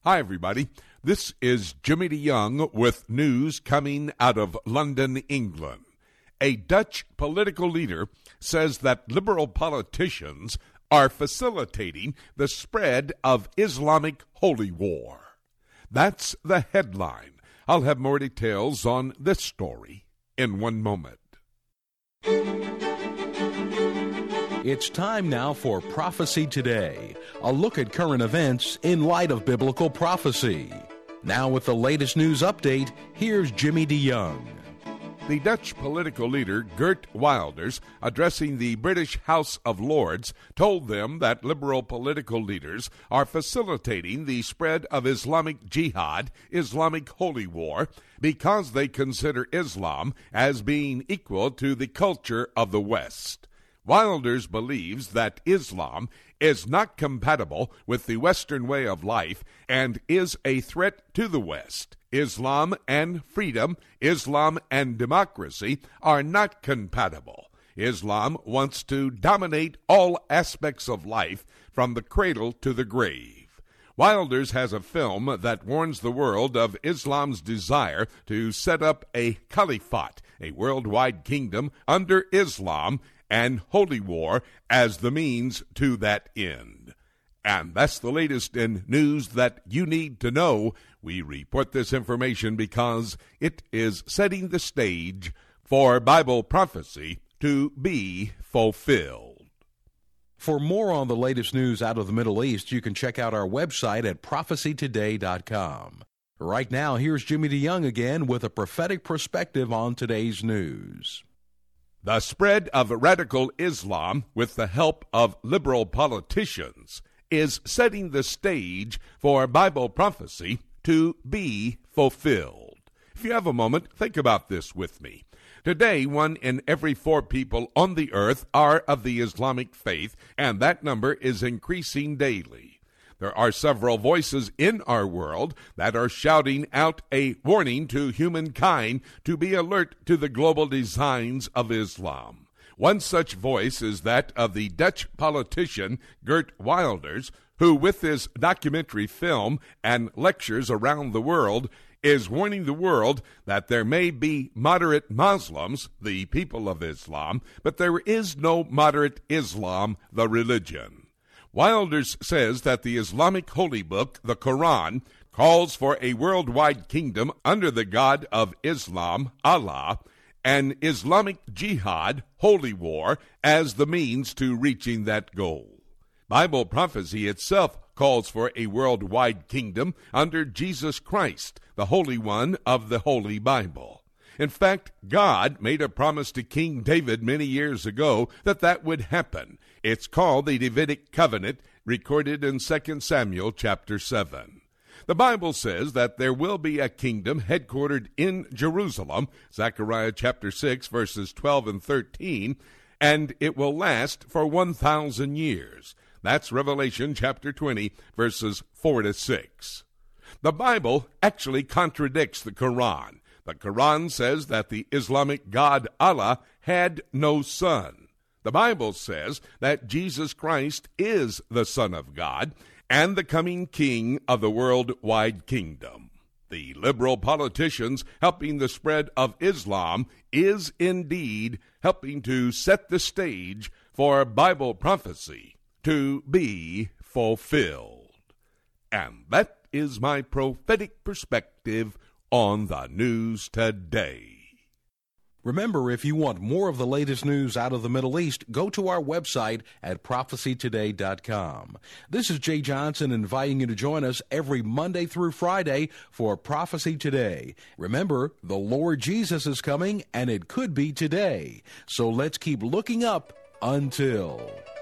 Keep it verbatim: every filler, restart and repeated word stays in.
Hi, everybody. This is Jimmy DeYoung with news coming out of London, England. A Dutch political leader says that liberal politicians are facilitating the spread of Islamic holy war. That's the headline. I'll have more details on this story in one moment. It's time now for Prophecy Today, a look at current events in light of biblical prophecy. Now with the latest news update, here's Jimmy DeYoung. The Dutch political leader Geert Wilders, addressing the British House of Lords, told them that liberal political leaders are facilitating the spread of Islamic jihad, Islamic holy war, because they consider Islam as being equal to the culture of the West. Wilders believes that Islam is not compatible with the Western way of life and is a threat to the West. Islam and freedom, Islam and democracy are not compatible. Islam wants to dominate all aspects of life from the cradle to the grave. Wilders has a film that warns the world of Islam's desire to set up a caliphate, a worldwide kingdom under Islam, and holy war as the means to that end. And that's the latest in news that you need to know. We report this information because it is setting the stage for Bible prophecy to be fulfilled. For more on the latest news out of the Middle East, you can check out our website at prophecy today dot com. Right now, here's Jimmy DeYoung again with a prophetic perspective on today's news. The spread of radical Islam with the help of liberal politicians is setting the stage for Bible prophecy to be fulfilled. If you have a moment, think about this with me. Today, one in every four people on the earth are of the Islamic faith, and that number is increasing daily. There are several voices in our world that are shouting out a warning to humankind to be alert to the global designs of Islam. One such voice is that of the Dutch politician Geert Wilders, who with his documentary film and lectures around the world is warning the world that there may be moderate Muslims, the people of Islam, but there is no moderate Islam, the religion. Wilders says that the Islamic holy book, the Quran, calls for a worldwide kingdom under the God of Islam, Allah, and Islamic jihad, holy war, as the means to reaching that goal. Bible prophecy itself calls for a worldwide kingdom under Jesus Christ, the Holy One of the Holy Bible. In fact, God made a promise to King David many years ago that that would happen. It's called the Davidic Covenant, recorded in Second Samuel chapter seven. The Bible says that there will be a kingdom headquartered in Jerusalem, Zechariah chapter six, verses twelve and thirteen, and it will last for one thousand years. That's Revelation chapter twenty, verses four to six. The Bible actually contradicts the Quran. The Quran says that the Islamic God Allah had no son. The Bible says that Jesus Christ is the Son of God and the coming King of the worldwide kingdom. The liberal politicians helping the spread of Islam is indeed helping to set the stage for Bible prophecy to be fulfilled. And that is my prophetic perspective on the news today. Remember, if you want more of the latest news out of the Middle East, go to our website at prophecy today dot com. This is Jay Johnson inviting you to join us every Monday through Friday for Prophecy Today. Remember, the Lord Jesus is coming, and it could be today. So let's keep looking up until...